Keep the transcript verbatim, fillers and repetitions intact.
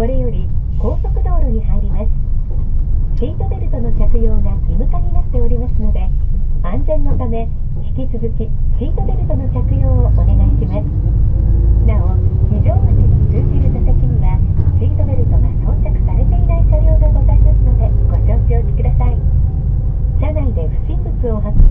これより高速道路に入ります。シートベルトの着用が義務化になっておりますので、安全のため引き続きシートベルトの着用をお願いします。なお、非常口に通じる座席にはシートベルトが装着されていない車両がございますので、ご承知おきください。車内で不審物を発見